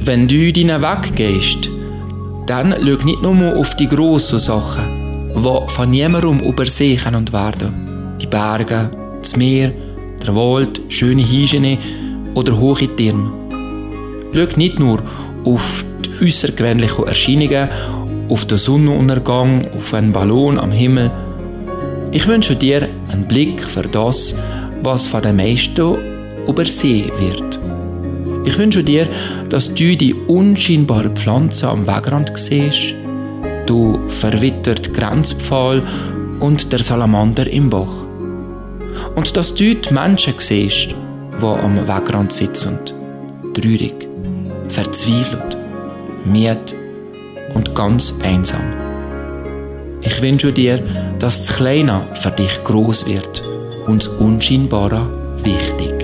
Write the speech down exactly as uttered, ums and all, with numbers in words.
Wenn du deinen Weg gehst, dann schau nicht nur auf die grossen Sachen, die von niemandem übersehen und werden. Die Berge, das Meer, der Wald, schöne Hygiene oder hohe Türme. Schau nicht nur auf die außergewöhnlichen Erscheinungen, auf den Sonnenuntergang, auf einen Ballon am Himmel. Ich wünsche dir einen Blick für das, was von den meisten übersehen wird. Ich wünsche dir, dass du die unscheinbare Pflanze am Wegrand siehst, du verwittert Grenzpfahl und der Salamander im Bach. Und dass du die Menschen siehst, die am Wegrand sitzen, traurig, verzweifelt, müde und ganz einsam. Ich wünsche dir, dass das Kleine für dich groß wird und das Unscheinbare wichtig.